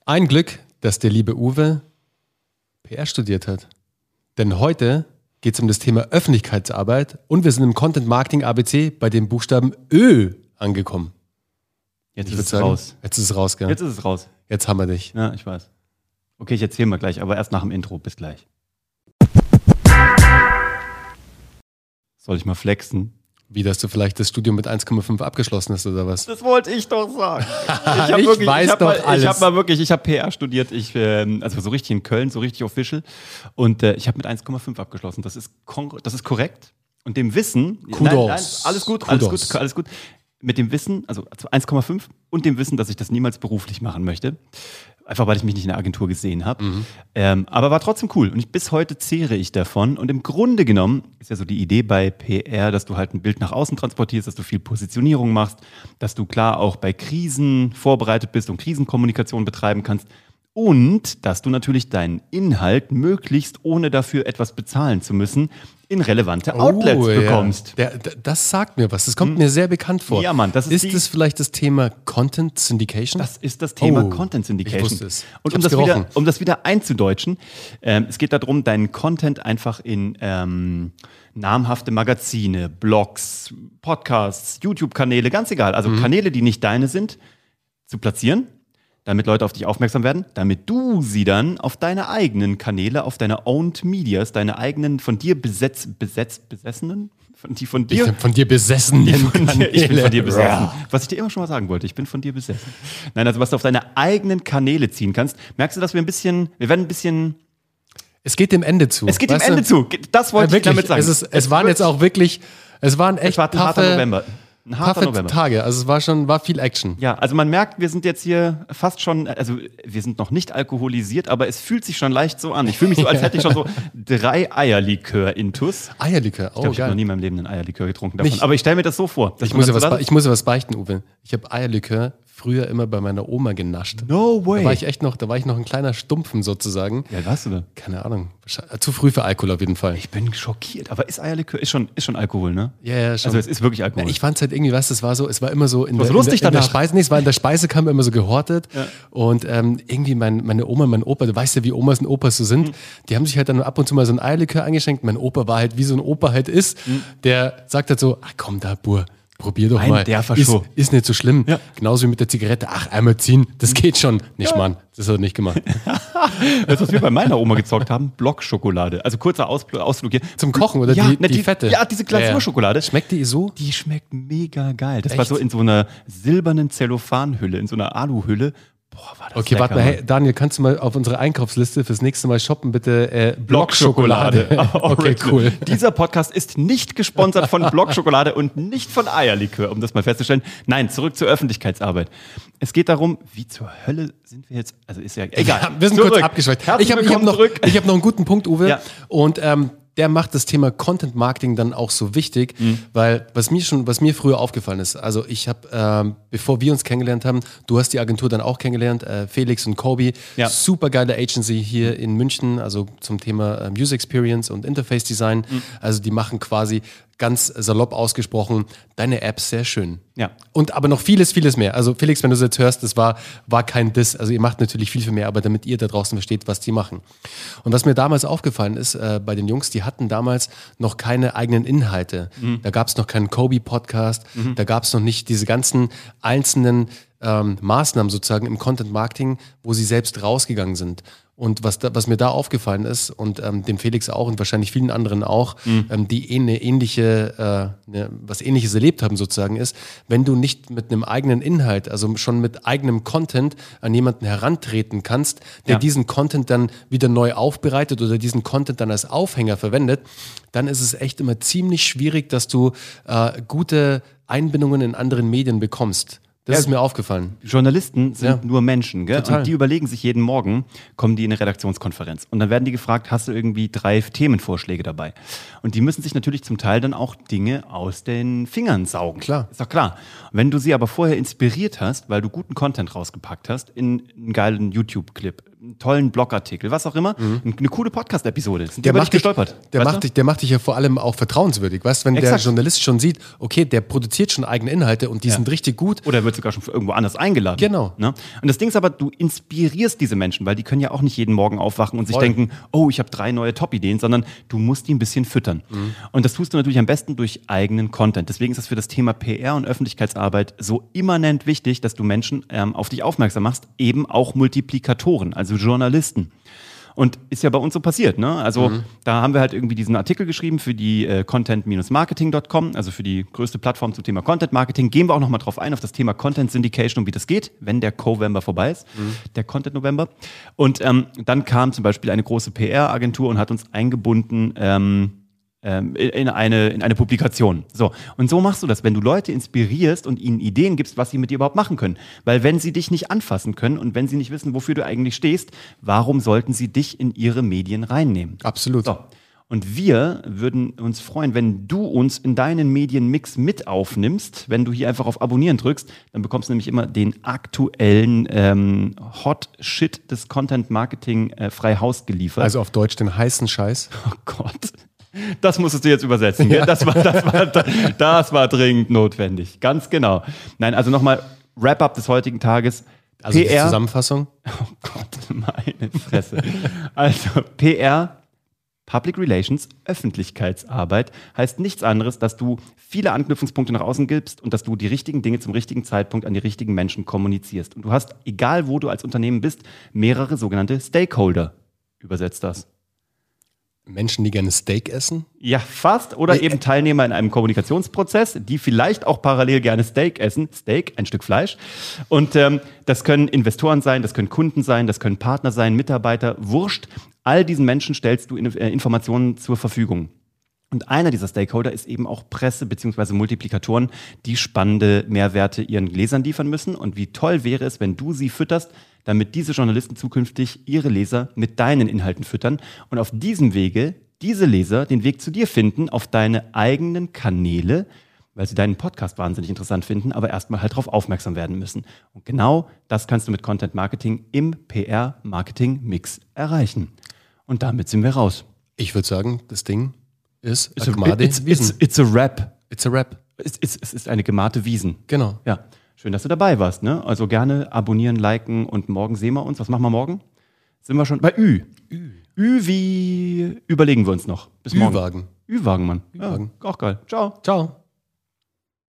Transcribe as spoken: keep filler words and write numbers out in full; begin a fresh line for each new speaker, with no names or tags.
Ein Glück, dass der liebe Uwe P R studiert hat. Denn heute geht es um das Thema Öffentlichkeitsarbeit und wir sind im Content Marketing A B C bei dem Buchstaben Ö angekommen.
Jetzt
Ich
ist es
sagen,
raus.
Jetzt ist es raus, gell?
Jetzt ist es raus.
Jetzt haben wir dich.
Ja, ich weiß. Okay, ich erzähle mal gleich, aber erst nach dem Intro. Bis gleich. Soll ich mal flexen?
Wie, dass du vielleicht das Studium mit eins Komma fünf abgeschlossen hast oder was?
Das wollte ich doch sagen.
Ich, ich wirklich, weiß
ich
doch
mal,
alles.
Ich habe mal wirklich, ich habe P R studiert, ich, ähm, also so richtig in Köln, so richtig official. Und äh, ich habe mit eins Komma fünf abgeschlossen. Das ist, kon- das ist korrekt. Und dem Wissen,
Kudos.
Nein, nein, alles gut, alles
Kudos.
gut, alles gut. Mit dem Wissen, also eins Komma fünf und dem Wissen, dass ich das niemals beruflich machen möchte. Einfach, weil ich mich nicht in der Agentur gesehen habe. Mhm. Ähm, aber war trotzdem cool. Und ich, bis heute zehre ich davon. Und im Grunde genommen ist ja so die Idee bei P R, dass du halt ein Bild nach außen transportierst, dass du viel Positionierung machst, dass du klar auch bei Krisen vorbereitet bist und Krisenkommunikation betreiben kannst. Und dass du natürlich deinen Inhalt möglichst, ohne dafür etwas bezahlen zu müssen, in relevante Outlets
oh,
bekommst.
Ja. Der, der, das sagt mir was. Das kommt hm. mir sehr bekannt vor.
Ja, Mann. Das ist
ist das vielleicht das Thema Content Syndication?
Das ist das Thema
oh,
Content Syndication.
Ich wusste es.
Und um das, wieder, um das wieder einzudeutschen, ähm, es geht darum, deinen Content einfach in ähm, namhafte Magazine, Blogs, Podcasts, YouTube-Kanäle, ganz egal, also mhm. Kanäle, die nicht deine sind, zu platzieren, damit Leute auf dich aufmerksam werden, damit du sie dann auf deine eigenen Kanäle, auf deine Owned Medias, deine eigenen von dir besetz, besetzt, besessenen, von, die von dir,
ich bin von dir besessenen
die von
Kanäle.
Dir, ich bin von dir besessen. Ja. Was ich dir immer schon mal sagen wollte, ich bin von dir besessen. Nein, also was du auf deine eigenen Kanäle ziehen kannst. Merkst du, dass wir ein bisschen, wir werden ein bisschen...
Es geht dem Ende zu.
Es geht dem Ende zu. Das wollte
ja,
ich damit sagen.
Es, ist, es, es waren jetzt auch wirklich, es waren echt
es war ein harter November. Ein harter November.
Tage, also es war schon, war viel Action.
Ja, also man merkt, wir sind jetzt hier fast schon, also wir sind noch nicht alkoholisiert, aber es fühlt sich schon leicht so an. Ich fühle mich so, als hätte ich schon so drei Eierlikör-Intus.
Eierlikör, oh
ich glaub, ich
geil.
habe noch nie in meinem Leben einen Eierlikör getrunken davon.
Nicht.
Aber ich stelle mir das so vor.
Ich muss, ja was, ich muss ja was beichten, Uwe. Ich habe Eierlikör früher immer bei meiner Oma genascht.
No way.
Da war ich echt noch, da war ich noch ein kleiner Stumpfen sozusagen.
Ja, warst du da?
Keine Ahnung. Zu früh für Alkohol auf jeden Fall.
Ich bin schockiert. Aber ist Eierlikör, ist schon, ist schon Alkohol, ne?
Ja, ja, schon.
Also es ist wirklich Alkohol.
Na, ich fand es halt irgendwie, was, das war so, es war immer so in, der,
so lustig
in, der, in der
danach.
Speise, nee, es war in der Speisekammer immer so gehortet.
Ja.
Und ähm, irgendwie mein, meine Oma, mein Opa, du weißt ja, wie Omas und Opas so sind, mhm. die haben sich halt dann ab und zu mal so ein Eierlikör eingeschenkt. Mein Opa war halt, wie so ein Opa halt ist, mhm. der sagt halt so, ach komm da, Bur, probier doch
Ein
mal.
der
ist, ist nicht so schlimm.
Ja.
Genauso wie mit der Zigarette. Ach, einmal ziehen, das geht schon. Nicht, ja. Mann, das hat er nicht gemacht.
Das, was wir bei meiner Oma gezockt haben, Blockschokolade. Also kurzer Ausflug, Ausflug hier.
Zum Kochen oder
ja,
die,
ne,
die,
die
fette?
Ja, diese Glasurschokolade.
Ja. Schmeckt die so?
Die schmeckt mega geil. Das
Echt?
war so in so einer silbernen Zellophanhülle, in so einer Aluhülle. Boah, war das
Okay,
lecker,
warte mal, hey, Daniel, kannst du mal auf unsere Einkaufsliste fürs nächste Mal shoppen, bitte äh,
Blockschokolade.
Blockschokolade. Okay, cool.
Dieser Podcast ist nicht gesponsert von Blockschokolade und nicht von Eierlikör, um das mal festzustellen. Nein, zurück zur Öffentlichkeitsarbeit. Es geht darum, wie zur Hölle sind wir jetzt, also ist ja egal.
Ja, wir sind
zurück.
kurz abgeschweift.
Herzlich
Ich habe hab noch,
zurück.
ich hab noch einen guten Punkt, Uwe.
Ja.
Und ähm, der macht das Thema Content Marketing dann auch so wichtig, mhm. weil was mir schon, was mir früher aufgefallen ist, also ich habe, ähm, bevor wir uns kennengelernt haben, du hast die Agentur dann auch kennengelernt, äh, Felix und Kobi,
ja.
super geile Agency hier in München, also zum Thema äh, User Experience und Interface Design, mhm. also die machen quasi ganz salopp ausgesprochen, deine App sehr schön.
Ja.
Und aber noch vieles, vieles mehr. Also Felix, wenn du es jetzt hörst, das war, war kein Diss. Also ihr macht natürlich viel, viel mehr, aber damit ihr da draußen versteht, was die machen. Und was mir damals aufgefallen ist, äh, bei den Jungs, die hatten damals noch keine eigenen Inhalte. Mhm. Da gab es noch keinen Kobe-Podcast, mhm. da gab es noch nicht diese ganzen einzelnen ähm, Maßnahmen sozusagen im Content-Marketing, wo sie selbst rausgegangen sind. Und was, da, was mir da aufgefallen ist, und ähm, dem Felix auch und wahrscheinlich vielen anderen auch, mhm. ähm, die eh eine ähnliche, äh, ne, was Ähnliches erlebt haben sozusagen, ist, wenn du nicht mit einem eigenen Inhalt, also schon mit eigenem Content an jemanden herantreten kannst, der ja. diesen Content dann wieder neu aufbereitet oder diesen Content dann als Aufhänger verwendet, dann ist es echt immer ziemlich schwierig, dass du äh, gute Einbindungen in anderen Medien bekommst. Das ja, ist mir aufgefallen.
Journalisten sind
ja.
nur Menschen, gell?
Total.
Und die überlegen sich jeden Morgen, kommen die in eine Redaktionskonferenz. Und dann werden die gefragt, hast du irgendwie drei Themenvorschläge dabei? Und die müssen sich natürlich zum Teil dann auch Dinge aus den Fingern saugen.
Klar.
Ist doch klar. Wenn du sie aber vorher inspiriert hast, weil du guten Content rausgepackt hast, in einen geilen YouTube-Clip, einen tollen Blogartikel, was auch immer, mhm. eine coole Podcast-Episode. Sind
der macht dich,
gestolpert.
Der macht, dich, der macht dich ja vor allem auch vertrauenswürdig. Weißt, wenn Exakt. der Journalist schon sieht, okay, der produziert schon eigene Inhalte und die ja. sind richtig gut.
Oder er wird sogar schon irgendwo anders eingeladen.
Genau.
Ne? Und das Ding ist aber, du inspirierst diese Menschen, weil die können ja auch nicht jeden Morgen aufwachen und sich Voll. denken, oh, ich habe drei neue Top-Ideen, sondern du musst die ein bisschen füttern. Mhm. Und das tust du natürlich am besten durch eigenen Content. Deswegen ist es für das Thema P R und Öffentlichkeitsarbeit so immanent wichtig, dass du Menschen ähm, auf dich aufmerksam machst, eben auch Multiplikatoren, also Journalisten. Und ist ja bei uns so passiert, ne? Also mhm. da haben wir halt irgendwie diesen Artikel geschrieben für die äh, content marketing Punkt com, also für die größte Plattform zum Thema Content Marketing. Gehen wir auch nochmal drauf ein, auf das Thema Content Syndication und wie das geht, wenn der Covember vorbei ist, mhm. der Content November. Und ähm, dann kam zum Beispiel eine große P R-Agentur und hat uns eingebunden ähm, in eine, in eine Publikation. So. Und so machst du das, wenn du Leute inspirierst und ihnen Ideen gibst, was sie mit dir überhaupt machen können. Weil wenn sie dich nicht anfassen können und wenn sie nicht wissen, wofür du eigentlich stehst, warum sollten sie dich in ihre Medien reinnehmen?
Absolut.
So. Und wir würden uns freuen, wenn du uns in deinen Medienmix mit aufnimmst. Wenn du hier einfach auf Abonnieren drückst, dann bekommst du nämlich immer den aktuellen ähm, Hot Shit des Content Marketing äh, frei Haus geliefert.
Also auf Deutsch den heißen Scheiß.
Oh Gott. Das musstest du jetzt übersetzen. Ja. Das, war, das, war, das war dringend notwendig. Ganz genau. Nein, also nochmal Wrap-up des heutigen Tages.
Also P R. Die Zusammenfassung.
Oh Gott, meine Fresse. Also P R, Public Relations, Öffentlichkeitsarbeit heißt nichts anderes, dass du viele Anknüpfungspunkte nach außen gibst und dass du die richtigen Dinge zum richtigen Zeitpunkt an die richtigen Menschen kommunizierst. Und du hast, egal wo du als Unternehmen bist, mehrere sogenannte Stakeholder. Übersetzt das.
Menschen, die gerne Steak essen?
Ja, fast. Oder eben Teilnehmer in einem Kommunikationsprozess, die vielleicht auch parallel gerne Steak essen. Steak, ein Stück Fleisch. Und ähm, das können Investoren sein, das können Kunden sein, das können Partner sein, Mitarbeiter, wurscht. All diesen Menschen stellst du in, äh, Informationen zur Verfügung. Und einer dieser Stakeholder ist eben auch Presse bzw. Multiplikatoren, die spannende Mehrwerte ihren Lesern liefern müssen. Und wie toll wäre es, wenn du sie fütterst, damit diese Journalisten zukünftig ihre Leser mit deinen Inhalten füttern und auf diesem Wege diese Leser den Weg zu dir finden auf deine eigenen Kanäle, weil sie deinen Podcast wahnsinnig interessant finden, aber erstmal halt darauf aufmerksam werden müssen. Und genau das kannst du mit Content Marketing im P R-Marketing-Mix erreichen. Und damit sind wir raus.
Ich würde sagen, das Ding ist
it's a, it's, it's, it's a rap.
It's a rap.
Es, es, es ist eine gemahte Wiesen.
Genau.
Ja. Schön, dass du dabei warst. Ne? Also gerne abonnieren, liken und morgen sehen wir uns. Was machen wir morgen? Sind wir schon bei Ü. Ü, Ü wie überlegen wir uns noch. Bis morgen.
Ü-Wagen.
Ü-Wagen, Mann.
Ü-Wagen.
Ja, auch geil. Ciao.
Ciao.